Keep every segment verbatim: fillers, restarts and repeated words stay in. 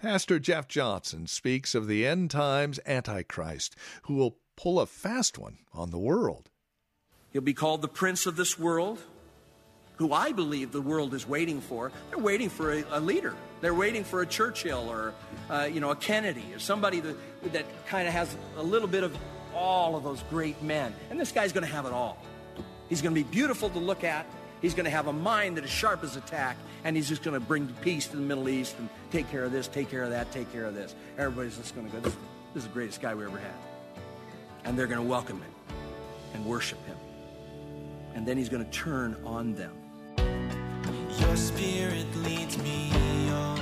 Pastor Jeff Johnson speaks of the end times Antichrist, who will pull a fast one on the world. He'll be called the Prince of this world, who I believe the world is waiting for. They're waiting for a, a leader. They're waiting for a Churchill or, uh, you know, a Kennedy or somebody that, that kind of has a little bit of all of those great men. And this guy's going to have it all. He's going to be beautiful to look at. He's going to have a mind that is sharp as a tack, and he's just going to bring peace to the Middle East and take care of this, take care of that, take care of this. Everybody's just going to go, this, this is the greatest guy we ever had. And they're going to welcome him and worship him. And then he's going to turn on them. Your spirit leads me on,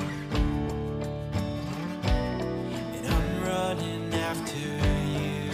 and I'm running after you.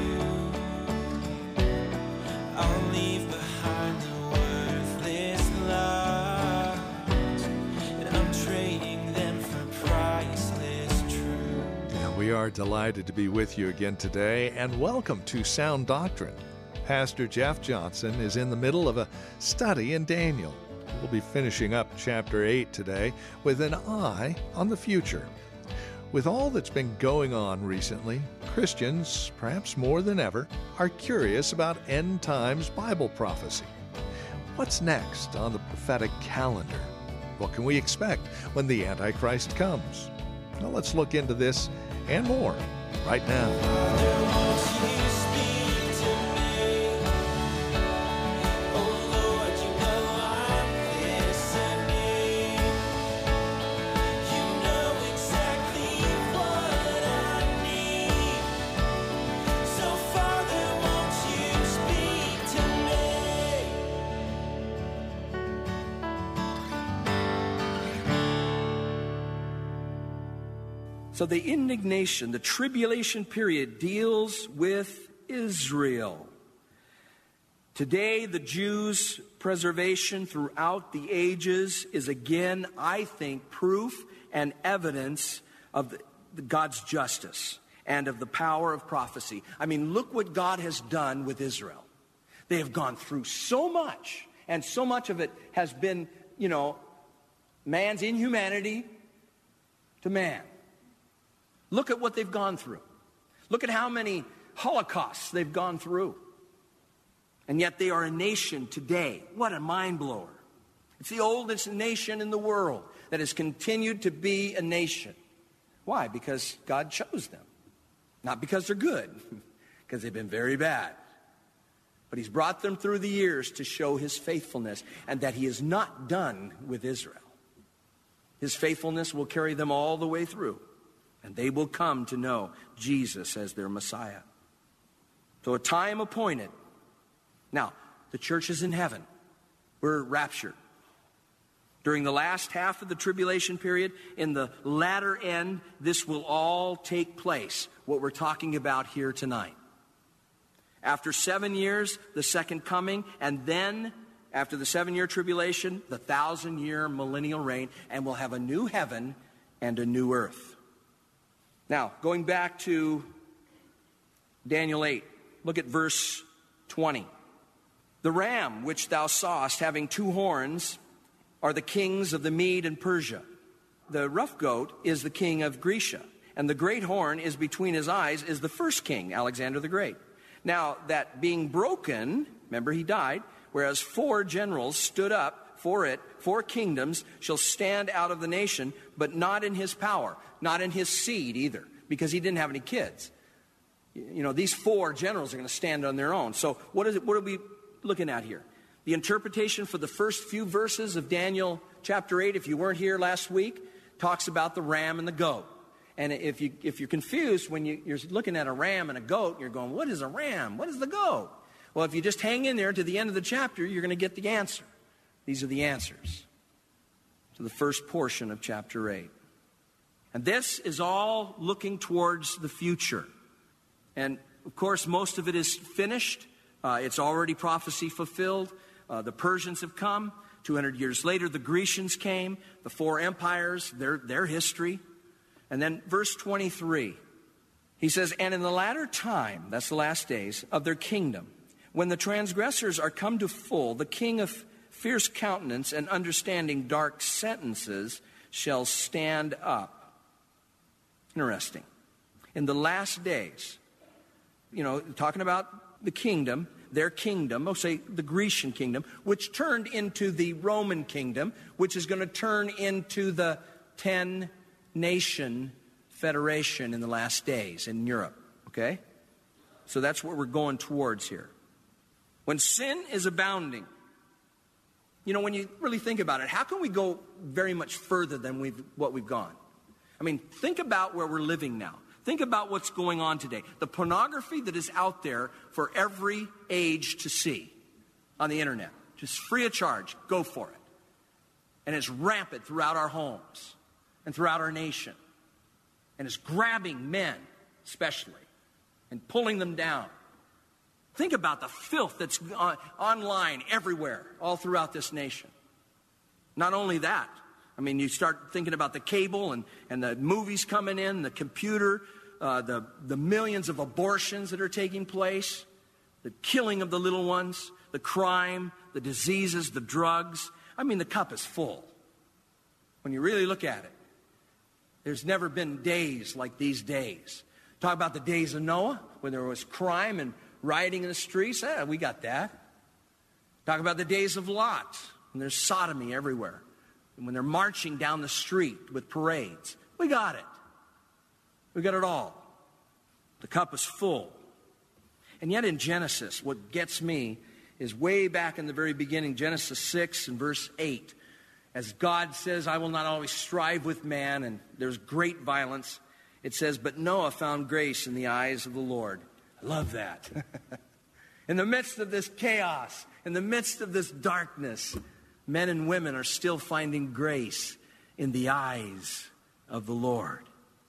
I'll leave behind the worthless lies, and I'm trading them for priceless truth. And we are delighted to be with you again today, and welcome to Sound Doctrine. Pastor Jeff Johnson is in the middle of a study in Daniel. We'll be finishing up chapter eight today with an eye on the future. With all that's been going on recently, Christians, perhaps more than ever, are curious about end times Bible prophecy. What's next on the prophetic calendar? What can we expect when the Antichrist comes? Well, let's look into this and more right now. So the indignation, the tribulation period deals with Israel. Today, the Jews' preservation throughout the ages is again, I think, proof and evidence of the, God's justice and of the power of prophecy. I mean, look what God has done with Israel. They have gone through so much, and so much of it has been, you know, man's inhumanity to man. Look at what they've gone through. Look at how many holocausts they've gone through. And yet they are a nation today. What a mind blower. It's the oldest nation in the world that has continued to be a nation. Why? Because God chose them. Not because they're good, because they've been very bad. But he's brought them through the years to show his faithfulness, and that he is not done with Israel. His faithfulness will carry them all the way through. And they will come to know Jesus as their Messiah. So a time appointed. Now, the church is in heaven. We're raptured. During the last half of the tribulation period, in the latter end, this will all take place, what we're talking about here tonight. After seven years, the second coming, and then, after the seven-year tribulation, the thousand-year millennial reign, and we'll have a new heaven and a new earth. Now, going back to Daniel eight, look at verse twenty. The ram which thou sawest having two horns are the kings of the Mede and Persia. The rough goat is the king of Grecia, and the great horn is between his eyes is the first king, Alexander the Great. Now, that being broken, remember he died, whereas four generals stood up for it, four kingdoms shall stand out of the nation, but not in his power, not in his seed either, because he didn't have any kids. You know, these four generals are going to stand on their own. So what is it? What are we looking at here? The interpretation for the first few verses of Daniel chapter eight, if you weren't here last week, talks about the ram and the goat. And if, you, if you're confused when you, you're looking at a ram and a goat, you're going, what is a ram? What is the goat? Well, if you just hang in there to the end of the chapter, you're going to get the answer. These are the answers to the first portion of chapter eight. And this is all looking towards the future. And, of course, most of it is finished. Uh, it's already prophecy fulfilled. Uh, the Persians have come. two hundred years later, the Grecians came. The four empires, their, their history. And then verse twenty-three, he says, and in the latter time, that's the last days, of their kingdom, when the transgressors are come to full, the king of fierce countenance and understanding dark sentences shall stand up. Interesting. In the last days, you know, talking about the kingdom, their kingdom, oh, say the Grecian kingdom, which turned into the Roman kingdom, which is going to turn into the ten-nation federation in the last days in Europe, okay? So that's what we're going towards here. When sin is abounding, you know, when you really think about it, how can we go very much further than we've, what we've gone? I mean, think about where we're living now. Think about what's going on today. The pornography that is out there for every age to see on the internet. Just free of charge. Go for it. And it's rampant throughout our homes and throughout our nation. And it's grabbing men, especially, and pulling them down. Think about the filth that's on, online everywhere, all throughout this nation. Not only that, I mean, you start thinking about the cable and, and the movies coming in, the computer, uh, the, the millions of abortions that are taking place, the killing of the little ones, the crime, the diseases, the drugs. I mean, the cup is full. When you really look at it, there's never been days like these days. Talk about the days of Noah, when there was crime and rioting in the streets. Eh, we got that. Talk about the days of Lot, when there's sodomy everywhere. And when they're marching down the street with parades. We got it. We got it all. The cup is full. And yet in Genesis, what gets me is way back in the very beginning, Genesis six and verse eight. As God says, I will not always strive with man, and there's great violence. It says, but Noah found grace in the eyes of the Lord. I love that. In the midst of this chaos, in the midst of this darkness, men and women are still finding grace in the eyes of the Lord.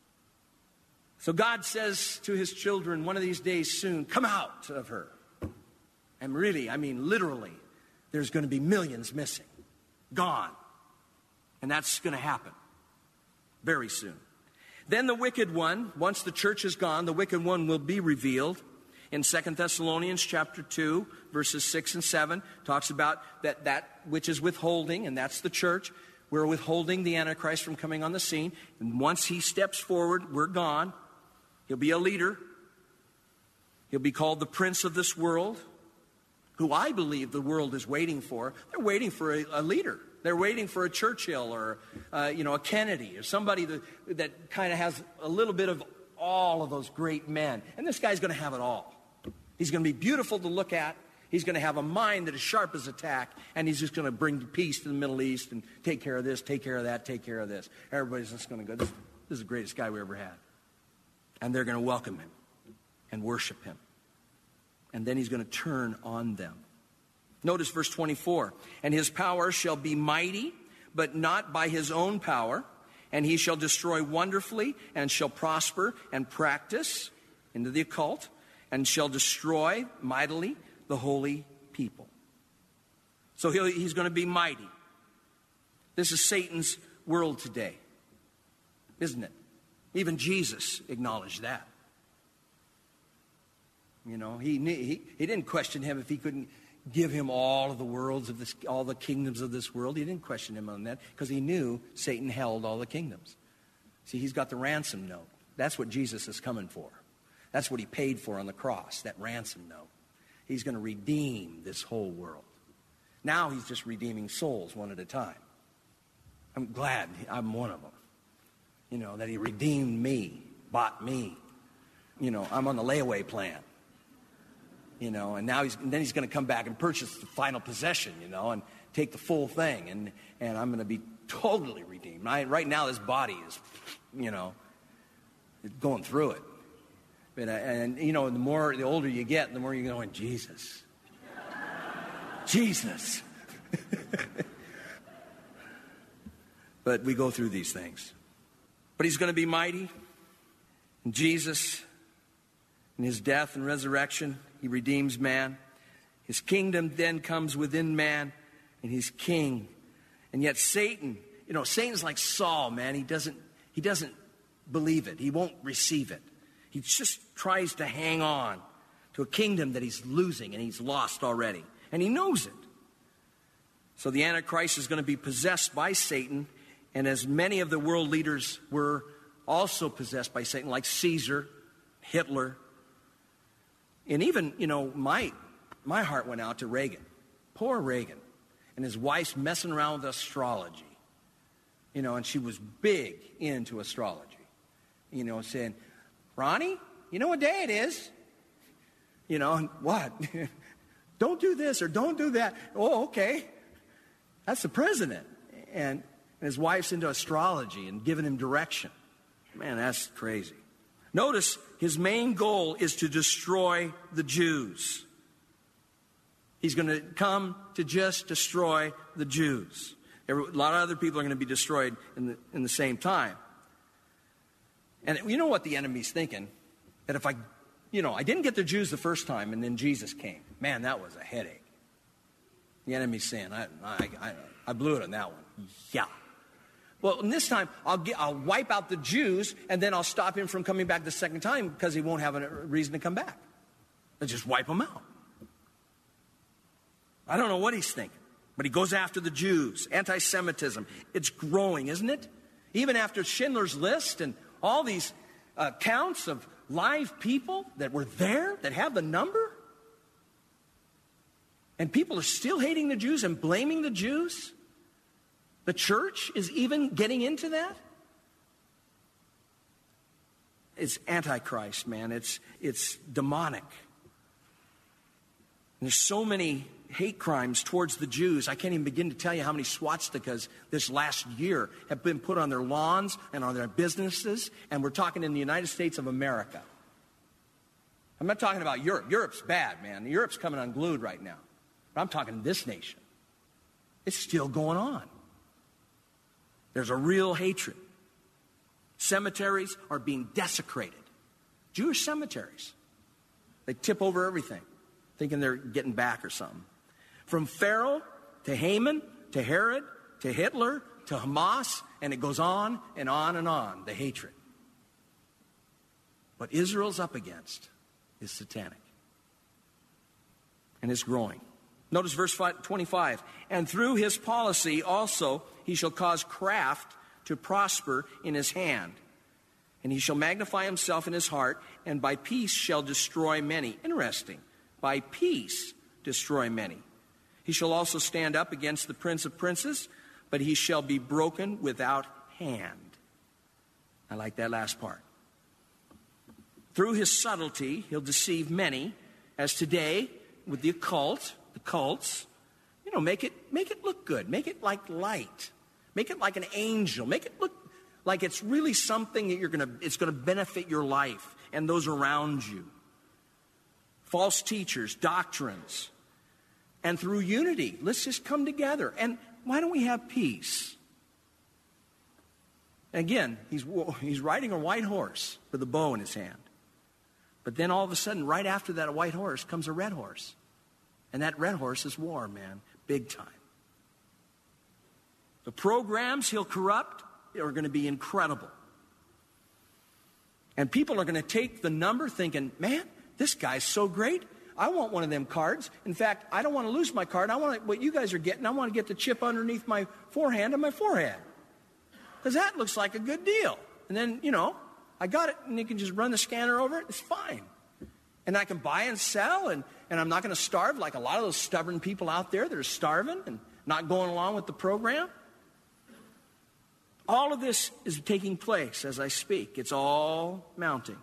So God says to his children, one of these days soon, come out of her. And really, I mean literally, there's going to be millions missing, gone. And that's going to happen very soon. Then the wicked one, once the church is gone, the wicked one will be revealed. In Second Thessalonians chapter two, verses six and seven, talks about that that which is withholding, and that's the church. We're withholding the Antichrist from coming on the scene. And once he steps forward, we're gone. He'll be a leader. He'll be called the prince of this world, who I believe the world is waiting for. They're waiting for a, a leader. They're waiting for a Churchill or, uh, you know, a Kennedy or somebody that, that kind of has a little bit of all of those great men. And this guy's going to have it all. He's going to be beautiful to look at. He's going to have a mind that is sharp as a tack. And he's just going to bring peace to the Middle East and take care of this, take care of that, take care of this. Everybody's just going to go, this, this is the greatest guy we ever had. And they're going to welcome him and worship him. And then he's going to turn on them. Notice verse twenty-four. And his power shall be mighty, but not by his own power. And he shall destroy wonderfully, and shall prosper and practice into the occult, and shall destroy mightily the holy people. So he'll, he's going to be mighty. This is Satan's world today, isn't it? Even Jesus acknowledged that. You know, he, he, he didn't question him if he couldn't give him all of the worlds of this, all the kingdoms of this world. He didn't question him on that because he knew Satan held all the kingdoms. See, he's got the ransom note. That's what Jesus is coming for. That's what he paid for on the cross, that ransom note. He's going to redeem this whole world. Now he's just redeeming souls one at a time. I'm glad I'm one of them. You know, that he redeemed me, bought me. You know, I'm on the layaway plan. You know, and now he's, and then he's going to come back and purchase the final possession, you know, and take the full thing. And, and I'm going to be totally redeemed. I, right now, this body is, you know, going through it. But, uh, and, you know, the more, the older you get, the more you're going, Jesus. Jesus. But we go through these things. But he's going to be mighty. And Jesus, in his death and resurrection, he redeems man. His kingdom then comes within man, and he's king. And yet Satan, you know, Satan's like Saul, man. He doesn't, he doesn't believe it. He won't receive it. He just tries to hang on to a kingdom that he's losing, and he's lost already. And he knows it. So the Antichrist is going to be possessed by Satan, and as many of the world leaders were also possessed by Satan, like Caesar, Hitler. And even, you know, my, my heart went out to Reagan. Poor Reagan. And his wife's messing around with astrology. You know, and she was big into astrology. You know, saying, Ronnie, you know what day it is? You know, and what? Don't do this or don't do that. Oh, okay. That's the president. And, and his wife's into astrology and giving him direction. Man, that's crazy. Notice his main goal is to destroy the Jews. He's going to come to just destroy the Jews. A lot of other people are going to be destroyed in the, in the same time. And you know what the enemy's thinking? That if I, you know, I didn't get the Jews the first time and then Jesus came. Man, that was a headache. The enemy's saying, I, I, I, I blew it on that one. Yeah. Well, and this time, I'll, get, I'll wipe out the Jews, and then I'll stop him from coming back the second time because he won't have a reason to come back. I'll just wipe him out. I don't know what he's thinking, but he goes after the Jews. Anti-Semitism, it's growing, isn't it? Even after Schindler's List and all these uh, counts of live people that were there, that have the number, and people are still hating the Jews and blaming the Jews. The church is even getting into that. It's antichrist, man. It's, it's demonic. And there's so many hate crimes towards the Jews. I can't even begin to tell you how many swastikas this last year have been put on their lawns and on their businesses. And we're talking in the United States of America. I'm not talking about Europe. Europe's bad, man. Europe's coming unglued right now. But I'm talking this nation. It's still going on. There's a real hatred. Cemeteries are being desecrated. Jewish cemeteries. They tip over everything, thinking they're getting back or something. From Pharaoh to Haman to Herod to Hitler to Hamas, and it goes on and on and on, the hatred. What Israel's up against is satanic. And it's growing. Notice verse twenty-five. And through his policy also he shall cause craft to prosper in his hand. And he shall magnify himself in his heart, and by peace shall destroy many. Interesting. By peace destroy many. He shall also stand up against the prince of princes, but he shall be broken without hand. I like that last part. Through his subtlety, he'll deceive many, as today with the occult, the cults, you know, make it make it look good. Make it like light. Make it like an angel. Make it look like it's really something that you're gonna it's gonna benefit your life and those around you. False teachers, doctrines. And through unity, let's just come together. And why don't we have peace? Again, he's he's riding a white horse with a bow in his hand. But then all of a sudden, right after that white horse comes a red horse. And that red horse is war, man. Big time. The programs he'll corrupt are going to be incredible. And people are going to take the number thinking, man, this guy's so great. I want one of them cards. In fact, I don't want to lose my card. I want what you guys are getting. I want to get the chip underneath my forehand and my forehead. Because that looks like a good deal. And then, you know, I got it, and you can just run the scanner over it. It's fine. And I can buy and sell, and, and I'm not going to starve like a lot of those stubborn people out there that are starving and not going along with the program. All of this is taking place as I speak. It's all mounting.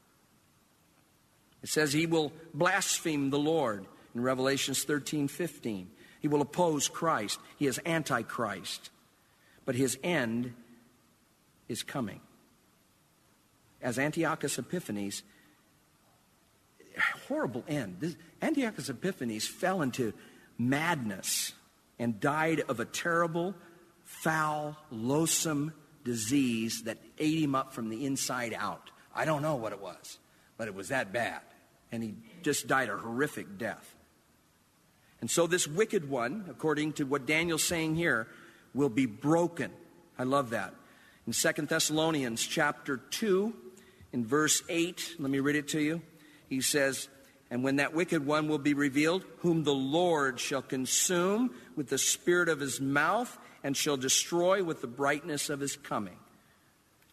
It says he will blaspheme the Lord in Revelations thirteen fifteen. He will oppose Christ. He is antichrist. But his end is coming. As Antiochus Epiphanes, horrible end. This, Antiochus Epiphanes fell into madness and died of a terrible, foul, loathsome disease that ate him up from the inside out. I don't know what it was, but it was that bad. And he just died a horrific death. And so this wicked one, according to what Daniel's saying here, will be broken. I love that. In Second Thessalonians chapter two, in verse eight, let me read it to you. He says, and when that wicked one will be revealed, whom the Lord shall consume with the spirit of his mouth and shall destroy with the brightness of his coming.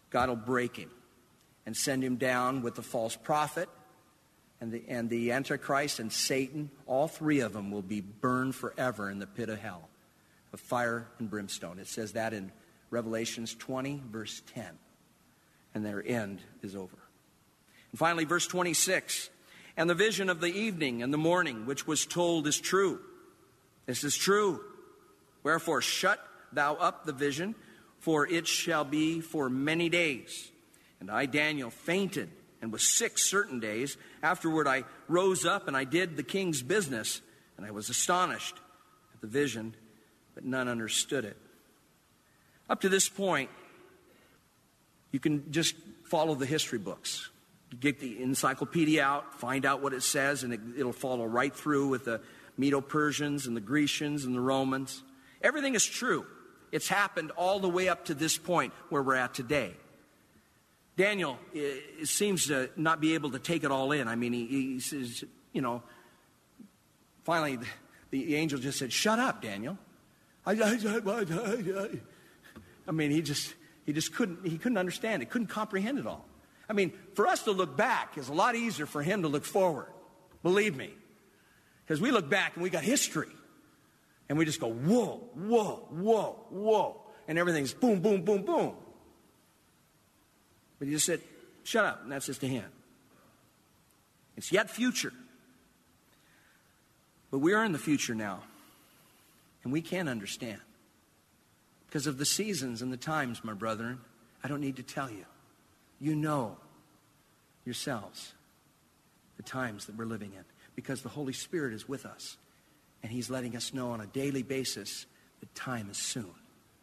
God will break him and send him down with the false prophet and the, and the Antichrist and Satan. All three of them will be burned forever in the pit of hell, of fire and brimstone. It says that in Revelations twenty, verse ten. And their end is over. And finally, verse twenty-six. And the vision of the evening and the morning, which was told, is true. This is true. Wherefore, shut thou up the vision, for it shall be for many days. And I, Daniel, fainted and was sick certain days. Afterward I rose up and I did the king's business, and I was astonished at the vision, but none understood it. Up to this point, you can just follow the history books. You get the encyclopedia out, find out what it says, and it, it'll follow right through with the Medo-Persians and the Grecians and the Romans. Everything is true. It's happened all the way up to this point where we're at today. Daniel it seems to not be able to take it all in. I mean, he, he says, you know, finally the, the angel just said, "Shut up, Daniel." I, I, I, I, I mean, he just he just couldn't he couldn't understand it, couldn't comprehend it all. I mean, for us to look back is a lot easier for him to look forward. Believe me, because we look back and we got history, and we just go whoa, whoa, whoa, whoa, and everything's boom, boom, boom, boom. But he just said, "Shut up," and that's just to him. It's yet future. But we are in the future now. And we can understand. Because of the seasons and the times, my brethren, I don't need to tell you. You know yourselves the times that we're living in. Because the Holy Spirit is with us. And He's letting us know on a daily basis that time is soon.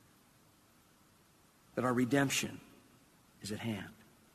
That our redemption is at hand.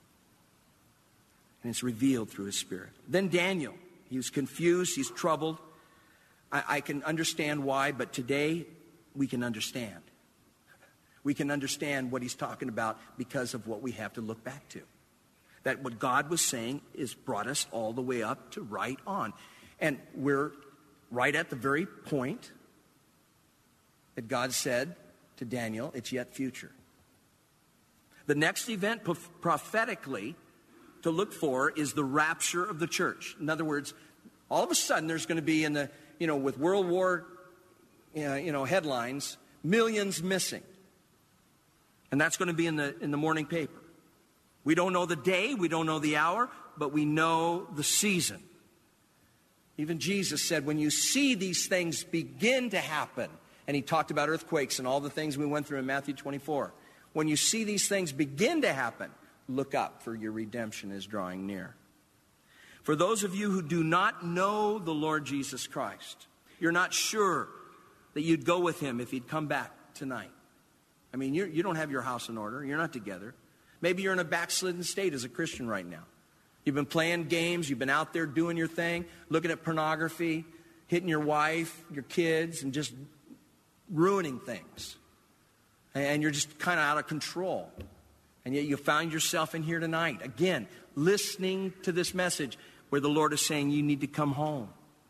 And it's revealed through His Spirit. Then Daniel, he was confused, he's troubled. I, I can understand why, but today we can understand. We can understand what he's talking about because of what we have to look back to. That what God was saying is brought us all the way up to right on. And we're right at the very point that God said to Daniel, it's yet future. The next event prophetically to look for is the rapture of the church. In other words, all of a sudden there's going to be in the, you know, with World War, uh, you know, headlines, millions missing. And that's going to be in the in the morning paper. We don't know the day, we don't know the hour, but we know the season. Even Jesus said, when you see these things begin to happen, and he talked about earthquakes and all the things we went through in Matthew twenty-four. When you see these things begin to happen, look up, for your redemption is drawing near. For those of you who do not know the Lord Jesus Christ, you're not sure that you'd go with him if he'd come back tonight. I mean, you're, you don't have your house in order. You're not together. Maybe you're in a backslidden state as a Christian right now. You've been playing games. You've been out there doing your thing, looking at pornography, hitting your wife, your kids, and just ruining things. And you're just kind of out of control. And yet you found yourself in here tonight, again, listening to this message where the Lord is saying you need to come home.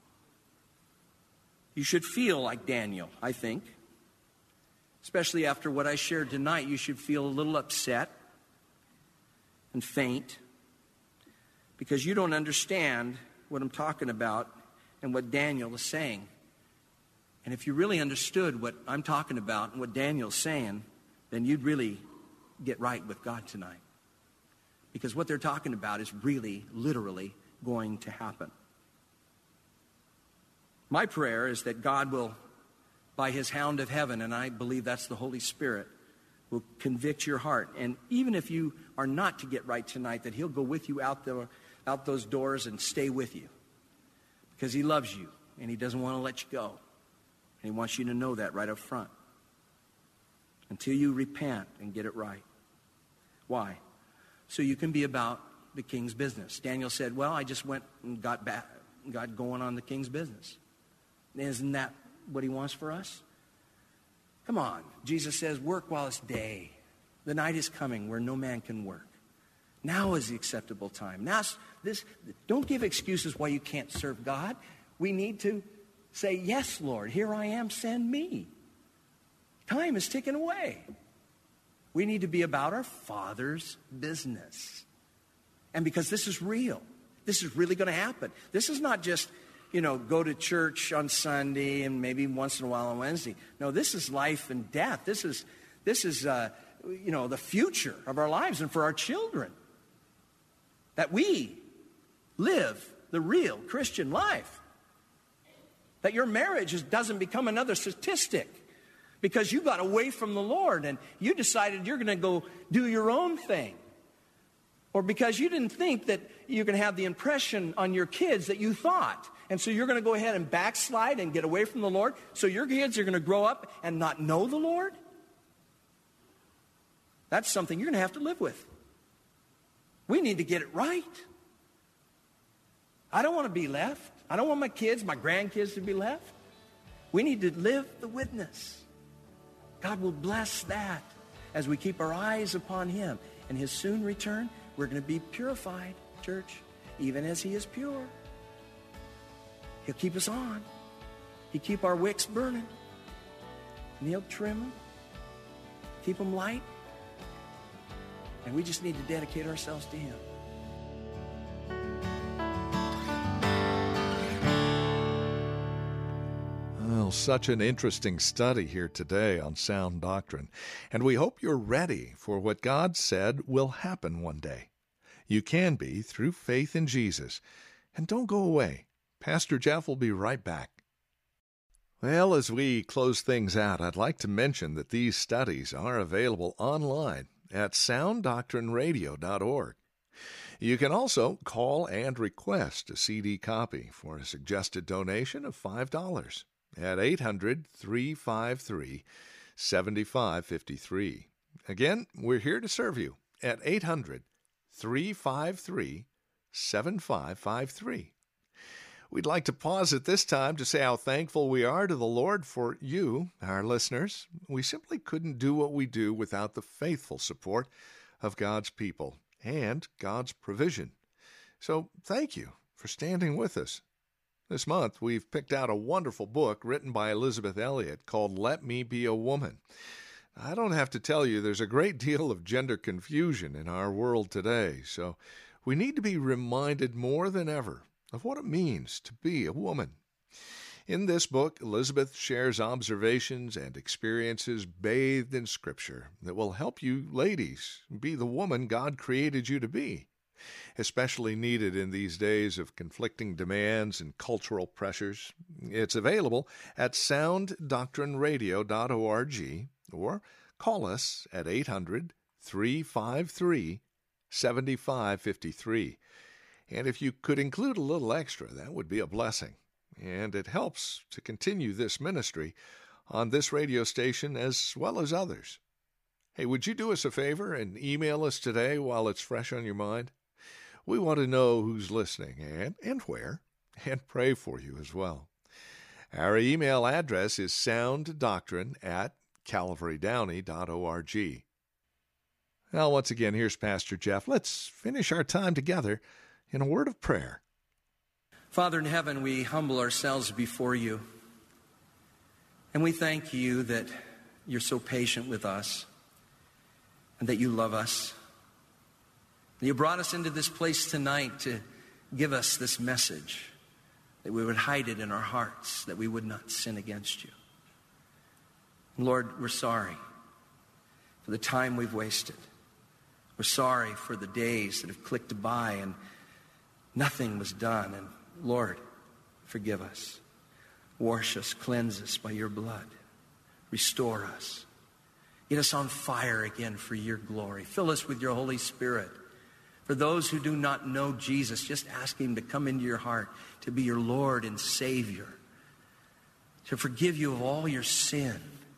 You should feel like Daniel, I think. Especially after what I shared tonight, you should feel a little upset and faint because you don't understand what I'm talking about and what Daniel is saying. And if you really understood what I'm talking about and what Daniel's saying, then you'd really get right with God tonight. Because what they're talking about is really, literally going to happen. My prayer is that God will, by his hound of heaven, and I believe that's the Holy Spirit, will convict your heart. And even if you are not to get right tonight, that he'll go with you out, the, out those doors and stay with you. Because he loves you and he doesn't want to let you go. And he wants you to know that right up front. Until you repent and get it right. Why? So you can be about the king's business. Daniel said, well, I just went and got back, got going on the king's business. Isn't that what he wants for us? Come on. Jesus says, work while it's day. The night is coming where no man can work. Now is the acceptable time. Now, this, don't give excuses why you can't serve God. We need to say, yes, Lord, here I am, send me. Time is ticking away. We need to be about our Father's business. And because this is real. This is really going to happen. This is not just, you know, go to church on Sunday and maybe once in a while on Wednesday. No, this is life and death. This is, this is uh, you know, the future of our lives and for our children. That we live the real Christian life. That your marriage is, doesn't become another statistic because you got away from the Lord and you decided you're going to go do your own thing. Or because you didn't think that you're going to have the impression on your kids that you thought. And so you're going to go ahead and backslide and get away from the Lord. So your kids are going to grow up and not know the Lord. That's something you're going to have to live with. We need to get it right. I don't want to be left. I don't want my kids, my grandkids to be left. We need to live the witness. God will bless that as we keep our eyes upon Him. And His soon return, we're going to be purified, church, even as He is pure. He'll keep us on. He'll keep our wicks burning. And He'll trim them. Keep them light. And we just need to dedicate ourselves to Him. Well, such an interesting study here today on sound doctrine, and we hope you're ready for what God said will happen one day. You can be through faith in Jesus. And don't go away. Pastor Jeff will be right back. Well, as we close things out, I'd like to mention that these studies are available online at sound doctrine radio dot org. You can also call and request a C D copy for a suggested donation of five dollars. At eight hundred, three five three, seven five five three. Again, we're here to serve you at eight hundred, three five three, seven five five three. We'd like to pause at this time to say how thankful we are to the Lord for you, our listeners. We simply couldn't do what we do without the faithful support of God's people and God's provision. So thank you for standing with us. This month, we've picked out a wonderful book written by Elizabeth Elliot called Let Me Be a Woman. I don't have to tell you there's a great deal of gender confusion in our world today, so we need to be reminded more than ever of what it means to be a woman. In this book, Elizabeth shares observations and experiences bathed in Scripture that will help you ladies be the woman God created you to be. Especially needed in these days of conflicting demands and cultural pressures. It's available at sound doctrine radio dot org or call us at eight hundred, three five three, seven five five three. And if you could include a little extra, that would be a blessing. And it helps to continue this ministry on this radio station as well as others. Hey, would you do us a favor and email us today while it's fresh on your mind? We want to know who's listening and, and where, and pray for you as well. Our email address is sounddoctrine at calvary downey dot org. Now, once again, here's Pastor Jeff. Let's finish our time together in a word of prayer. Father in heaven, we humble ourselves before you. And we thank you that you're so patient with us and that you love us. You brought us into this place tonight to give us this message, that we would hide it in our hearts, that we would not sin against you. And Lord, we're sorry for the time we've wasted. We're sorry for the days that have clicked by and nothing was done. And Lord, forgive us. Wash us, cleanse us by your blood. Restore us. Get us on fire again for your glory. Fill us with your Holy Spirit. For those who do not know Jesus, just ask him to come into your heart, to be your Lord and Savior, to forgive you of all your sin.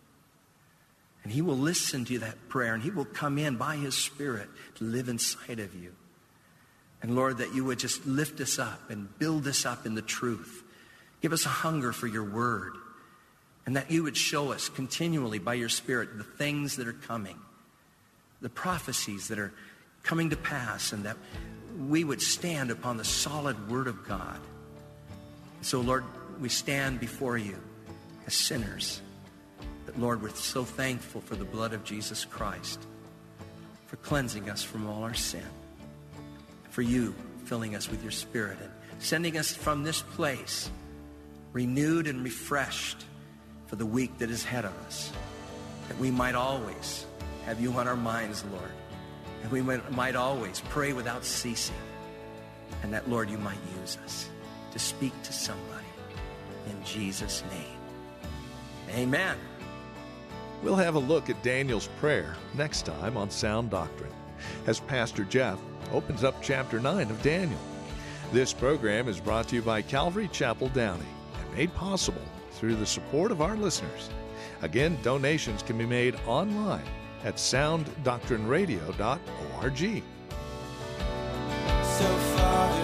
And he will listen to that prayer, and he will come in by his Spirit to live inside of you. And Lord, that you would just lift us up and build us up in the truth. Give us a hunger for your word, and that you would show us continually by your Spirit the things that are coming, the prophecies that are coming to pass, and that we would stand upon the solid word of God. So, Lord, we stand before you as sinners. But, Lord, we're so thankful for the blood of Jesus Christ for cleansing us from all our sin, for you filling us with your Spirit and sending us from this place renewed and refreshed for the week that is ahead of us, that we might always have you on our minds, Lord, and we might, might always pray without ceasing, and that, Lord, you might use us to speak to somebody in Jesus' name. Amen. We'll have a look at Daniel's prayer next time on Sound Doctrine, as Pastor Jeff opens up chapter nine of Daniel. This program is brought to you by Calvary Chapel Downey and made possible through the support of our listeners. Again, donations can be made online at sound doctrine radio dot org. So Father,